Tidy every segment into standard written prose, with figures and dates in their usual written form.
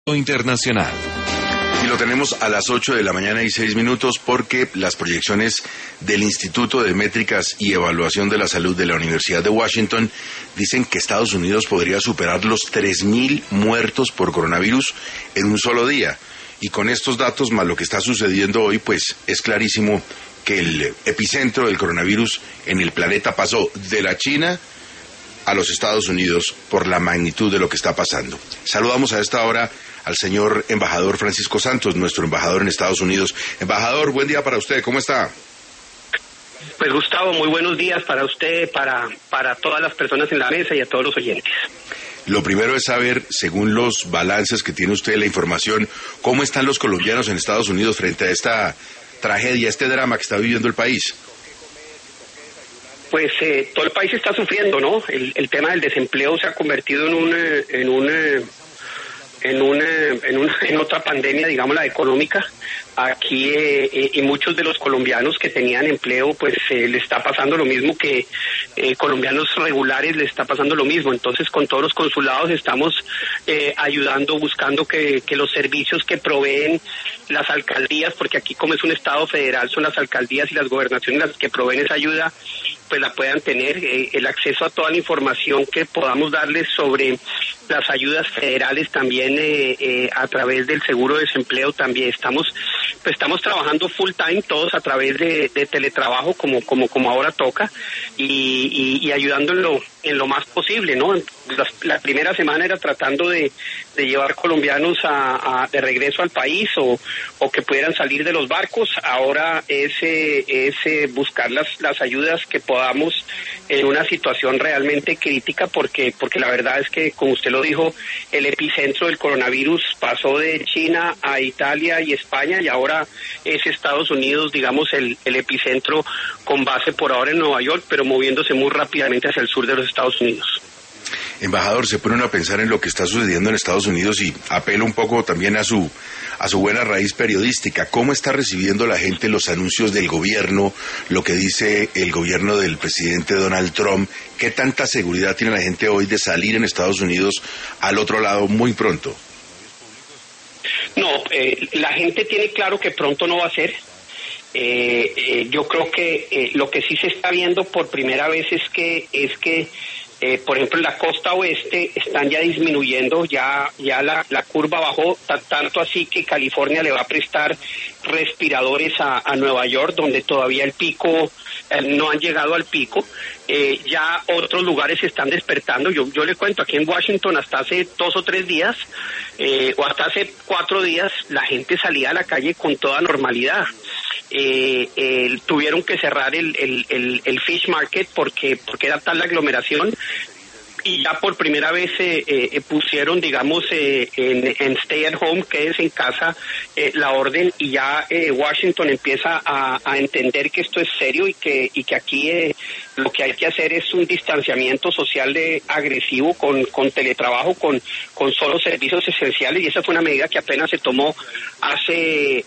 Internacional. Y lo tenemos a las 8 de la mañana y 6 minutos porque las proyecciones del Instituto de Métricas y Evaluación de la Salud de la Universidad de Washington dicen que Estados Unidos podría superar los 3.000 muertos por coronavirus en un solo día. Y con estos datos, más lo que está sucediendo hoy, pues es clarísimo que el epicentro del coronavirus en el planeta pasó de la China a los Estados Unidos por la magnitud de lo que está pasando. Saludamos a esta hora al señor embajador Francisco Santos, nuestro embajador en Estados Unidos. Embajador, buen día para usted, ¿cómo está? Pues Gustavo, muy buenos días para usted, para todas las personas en la mesa y a todos los oyentes. Lo primero es saber, según los balances que tiene usted, la información, ¿cómo están los colombianos en Estados Unidos frente a esta tragedia, este drama que está viviendo el país? Pues todo el país está sufriendo, ¿no? El tema del desempleo se ha convertido en otra pandemia, digamos, la económica. Aquí y muchos de los colombianos que tenían empleo, pues le está pasando lo mismo que colombianos regulares, le está pasando lo mismo. Entonces, con todos los consulados estamos ayudando, buscando que los servicios que proveen las alcaldías, porque aquí como es un estado federal, son las alcaldías y las gobernaciones las que proveen esa ayuda, pues la puedan tener, el acceso a toda la información que podamos darles sobre las ayudas federales también a través del seguro de desempleo. También estamos trabajando full time todos a través de teletrabajo como ahora toca y ayudando en lo más posible, ¿no? La primera semana era tratando de llevar colombianos de regreso al país o que pudieran salir de los barcos. Ahora es buscar las ayudas que podamos en una situación realmente crítica, porque la verdad es que, como usted lo dijo, el epicentro del coronavirus pasó de China a Italia y España, y ahora es Estados Unidos, digamos, el epicentro, con base por ahora en Nueva York, pero moviéndose muy rápidamente hacia el sur de los Estados Unidos. Embajador, se pone uno a pensar en lo que está sucediendo en Estados Unidos y apela un poco también a su buena raíz periodística. ¿Cómo está recibiendo la gente los anuncios del gobierno, lo que dice el gobierno del presidente Donald Trump? ¿Qué tanta seguridad tiene la gente hoy de salir en Estados Unidos al otro lado muy pronto? No, la gente tiene claro que pronto no va a ser. Yo creo que lo que sí se está viendo por primera vez es que por ejemplo, en la costa oeste están ya disminuyendo, ya la curva bajó, tanto así que California le va a prestar respiradores a Nueva York, donde todavía el pico, no han llegado al pico. Ya otros lugares se están despertando. Yo le cuento, aquí en Washington hasta hace 2 o 3 días, o hasta hace 4 días, la gente salía a la calle con toda normalidad. Tuvieron que cerrar el fish market porque era tal la aglomeración, y ya por primera vez pusieron, digamos, en stay at home, que es en casa, la orden, y ya Washington empieza a entender que esto es serio y que aquí lo que hay que hacer es un distanciamiento social agresivo con teletrabajo, con solo servicios esenciales, y esa fue una medida que apenas se tomó hace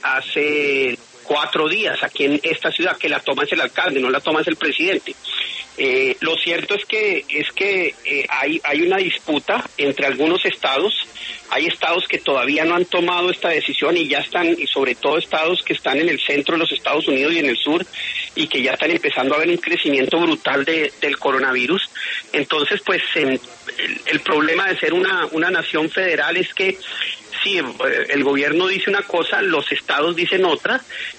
4 días aquí en esta ciudad, que la toma es el alcalde, no la toma es el presidente. Lo cierto es que hay una disputa entre algunos estados. Hay estados que todavía no han tomado esta decisión y ya están, y sobre todo estados que están en el centro de los Estados Unidos y en el sur, y que ya están empezando a ver un crecimiento brutal del coronavirus. Entonces, pues el problema de ser una nación federal es que sí, el gobierno dice una cosa, los estados dicen otra,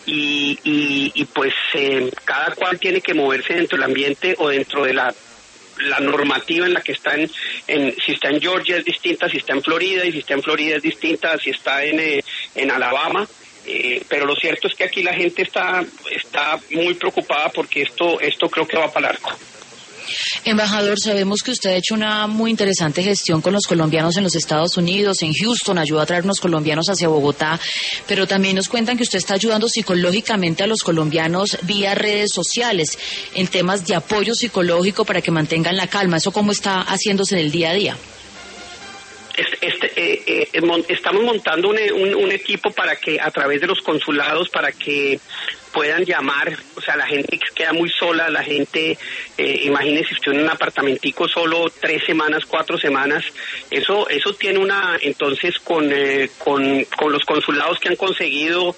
y pues cada cual tiene que moverse dentro del ambiente o dentro de la normativa en la que están. Si está en Georgia es distinta, si está en Florida, y si está en Florida es distinta, si está en Alabama. Pero lo cierto es que aquí la gente está muy preocupada porque esto creo que va para largo. Embajador, sabemos que usted ha hecho una muy interesante gestión con los colombianos en los Estados Unidos, en Houston, ayuda a traer unos colombianos hacia Bogotá, pero también nos cuentan que usted está ayudando psicológicamente a los colombianos vía redes sociales, en temas de apoyo psicológico para que mantengan la calma. ¿Eso cómo está haciéndose en el día a día? estamos montando un equipo para que a través de los consulados, para que puedan llamar, o sea, la gente que queda muy sola, la gente, imagínese usted en un apartamentico solo 3 semanas, 4 semanas, eso tiene entonces con los consulados que han conseguido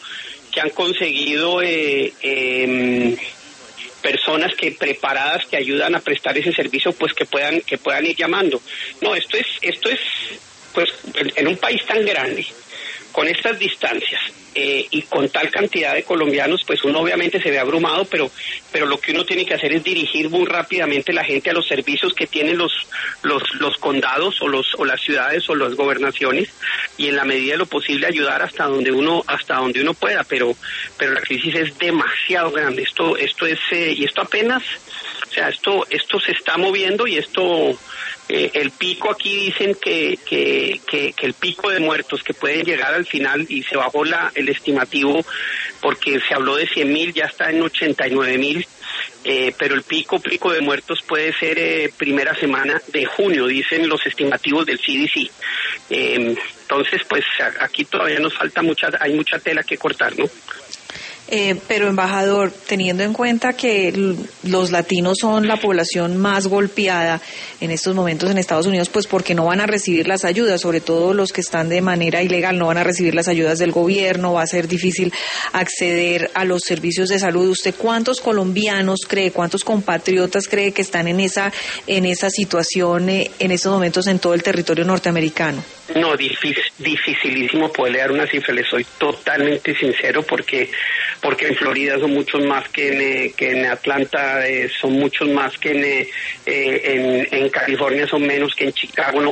personas preparadas que ayudan a prestar ese servicio, pues que puedan ir llamando. No, esto es pues en un país tan grande, con estas distancias y con tal cantidad de colombianos, pues uno obviamente se ve abrumado, pero lo que uno tiene que hacer es dirigir muy rápidamente la gente a los servicios que tienen los condados o las ciudades o las gobernaciones, y en la medida de lo posible ayudar hasta donde uno pueda, pero la crisis es demasiado grande. Esto apenas, o sea, esto se está moviendo, y el pico aquí dicen que el pico de muertos que pueden llegar al final, y se bajó el estimativo porque se habló de 100.000, ya está en 89.000, pero el pico de muertos puede ser primera semana de junio, dicen los estimativos del CDC. Entonces, pues aquí todavía nos falta hay mucha tela que cortar, ¿no? Pero, embajador, teniendo en cuenta que los latinos son la población más golpeada en estos momentos en Estados Unidos, pues porque no van a recibir las ayudas, sobre todo los que están de manera ilegal, no van a recibir las ayudas del gobierno, va a ser difícil acceder a los servicios de salud. ¿Usted cuántos colombianos cree, cuántos compatriotas cree que están en esa situación en estos momentos en todo el territorio norteamericano? No, dificilísimo poderle dar una cifra, le soy totalmente sincero, porque en Florida son muchos más que en Atlanta, son muchos más que en California, son menos que en Chicago.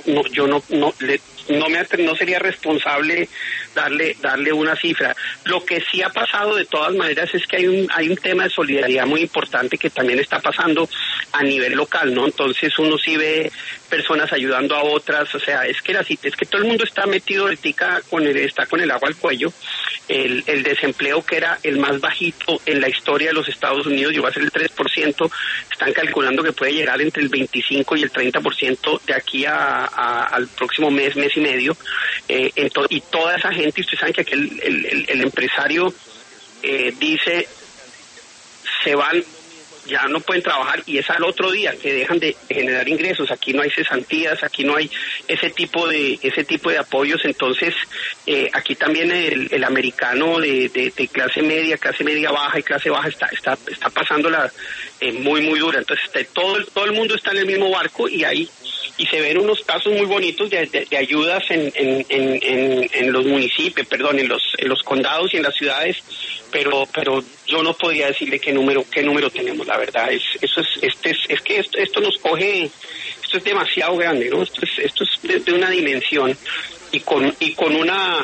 No sería responsable darle una cifra. Lo que sí ha pasado de todas maneras es que hay un tema de solidaridad muy importante que también está pasando a nivel local, ¿no? Entonces uno sí ve personas ayudando a otras, o sea, es que todo el mundo está metido ahorita está con el agua al cuello. El desempleo, que era el más bajito en la historia de los Estados Unidos, llegó a ser el 3%, están calculando que puede llegar entre el 25 y el 30% de aquí al próximo mes y medio, y toda esa gente, ustedes saben que aquí el empresario dice, se van, ya no pueden trabajar, y es al otro día que dejan de generar ingresos. Aquí no hay cesantías, aquí no hay ese tipo de apoyos. Entonces aquí también el americano de clase media baja y clase baja está pasándola muy muy dura. Entonces todo el mundo está en el mismo barco, y se ven unos casos muy bonitos de ayudas en los municipios, en los condados y en las ciudades, pero yo no podría decirle qué número tenemos. La verdad es que esto nos coge, esto es demasiado grande, ¿no? Esto es de una dimensión, y con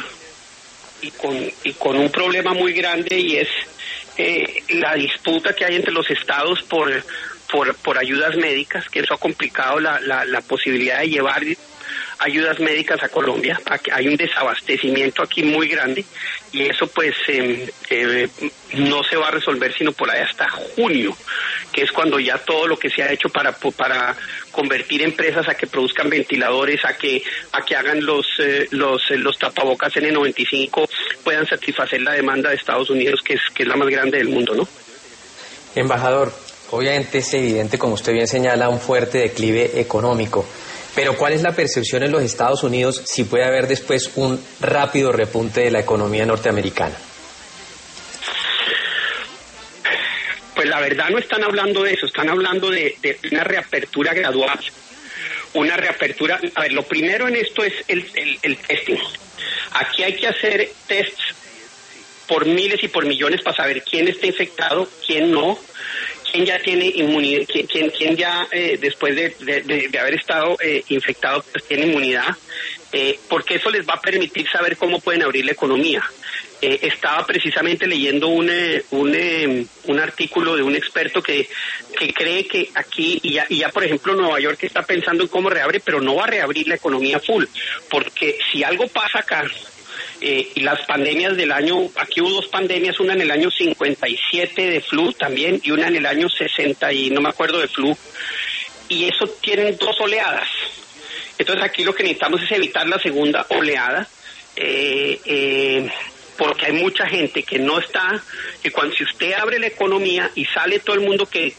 un problema muy grande, y es la disputa que hay entre los estados por ayudas médicas, que eso ha complicado la posibilidad de llevar ayudas médicas a Colombia. Hay un desabastecimiento aquí muy grande, y eso pues no se va a resolver sino por ahí hasta junio, que es cuando ya todo lo que se ha hecho para convertir empresas a que produzcan ventiladores, a que hagan los tapabocas N95, puedan satisfacer la demanda de Estados Unidos, que es la más grande del mundo, ¿no? Embajador, obviamente es evidente, como usted bien señala, un fuerte declive económico, pero ¿cuál es la percepción en los Estados Unidos si puede haber después un rápido repunte de la economía norteamericana? Pues la verdad no están hablando de eso, están hablando de una reapertura gradual. Una reapertura, a ver, lo primero en esto es el testing. Aquí hay que hacer tests por miles y por millones para saber quién está infectado, quién no, quién ya tiene inmunidad, quién ya después de haber estado infectado pues tiene inmunidad, porque eso les va a permitir saber cómo pueden abrir la economía. Estaba precisamente leyendo un artículo de un experto que cree que aquí, y ya por ejemplo Nueva York está pensando en cómo reabre, pero no va a reabrir la economía full, porque si algo pasa acá, y las pandemias del año, aquí hubo 2 pandemias, una en el año 57 de flu también, y una en el año 60 y no me acuerdo de flu, y eso tienen 2 oleadas. Entonces aquí lo que necesitamos es evitar la segunda oleada, porque hay mucha gente que no está, que cuando si usted abre la economía y sale todo el mundo que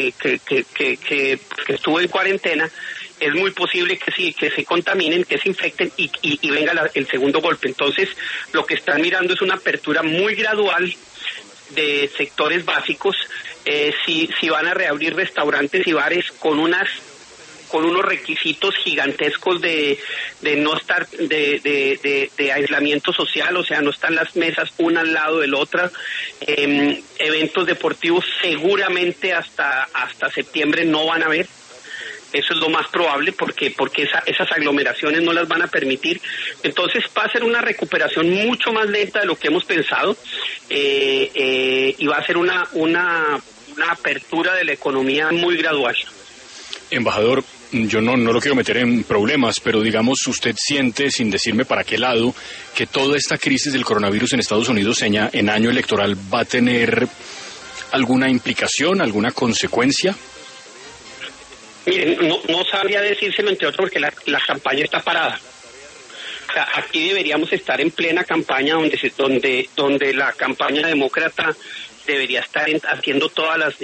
estuvo en cuarentena, es muy posible que se contaminen, que se infecten y venga el segundo golpe. Entonces, lo que están mirando es una apertura muy gradual de sectores básicos. Si van a reabrir restaurantes y bares con unos requisitos gigantescos de no estar de aislamiento social, o sea, no están las mesas una al lado de la otra. Eventos deportivos seguramente hasta septiembre no van a haber. Eso es lo más probable porque esas aglomeraciones no las van a permitir. Entonces va a ser una recuperación mucho más lenta de lo que hemos pensado, y va a ser una apertura de la economía muy gradual. Embajador, yo no lo quiero meter en problemas, pero digamos, usted siente, sin decirme para qué lado, que toda esta crisis del coronavirus en Estados Unidos en año electoral va a tener alguna implicación, alguna consecuencia. Miren, no sabría decírselo, entre otros, porque la campaña está parada. O sea, aquí deberíamos estar en plena campaña donde la campaña demócrata debería estar haciendo todas las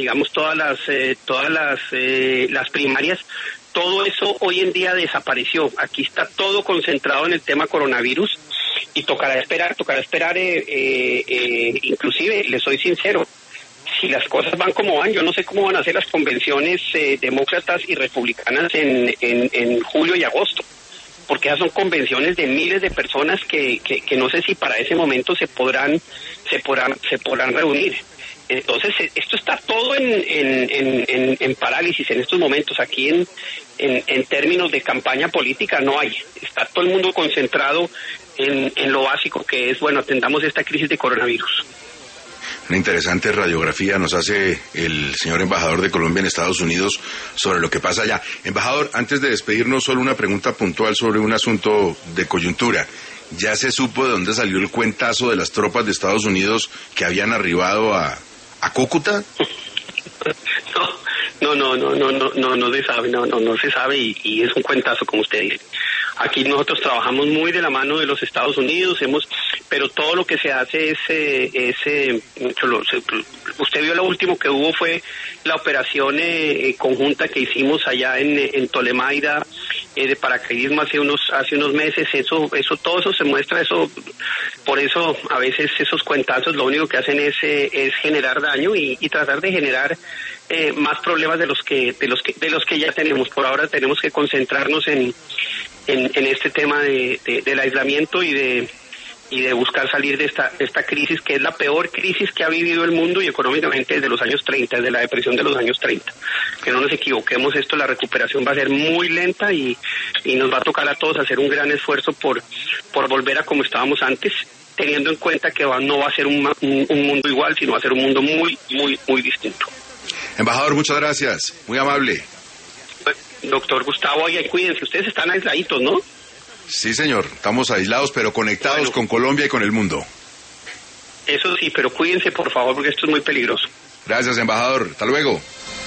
primarias. Todo eso hoy en día desapareció. Aquí está todo concentrado en el tema coronavirus y tocará esperar. Inclusive, les soy sincero, si las cosas van como van, yo no sé cómo van a ser las convenciones demócratas y republicanas en julio y agosto, porque esas son convenciones de miles de personas que no sé si para ese momento se podrán reunir. Entonces, esto está todo en parálisis en estos momentos. Aquí en términos de campaña política no hay. Está todo el mundo concentrado en lo básico, que es, bueno, atendamos esta crisis de coronavirus. Una interesante radiografía nos hace el señor embajador de Colombia en Estados Unidos sobre lo que pasa allá. Embajador, antes de despedirnos, solo una pregunta puntual sobre un asunto de coyuntura. ¿Ya se supo de dónde salió el cuentazo de las tropas de Estados Unidos que habían arribado a Cúcuta? No se sabe y es un cuentazo, como usted dice. Aquí nosotros trabajamos muy de la mano de los Estados Unidos, pero todo lo que se hace usted vio lo último que hubo fue la operación conjunta que hicimos allá en Tolemaida de paracaidismo hace unos meses. Todo eso se muestra, por eso a veces esos cuentazos lo único que hacen es generar daño y tratar de generar más problemas de los que ya tenemos. Por ahora tenemos que concentrarnos en este tema del aislamiento y de buscar salir de esta crisis, que es la peor crisis que ha vivido el mundo y económicamente desde los años 30, desde la depresión de los años 30. Que no nos equivoquemos, la recuperación va a ser muy lenta y nos va a tocar a todos hacer un gran esfuerzo por volver a como estábamos antes, teniendo en cuenta que no va a ser un mundo igual, sino va a ser un mundo muy, muy, muy distinto. Embajador, muchas gracias, muy amable. Doctor Gustavo, oye, cuídense, ustedes están aisladitos, ¿no? Sí, señor, estamos aislados, pero conectados con Colombia y con el mundo. Eso sí, pero cuídense, por favor, porque esto es muy peligroso. Gracias, embajador. Hasta luego.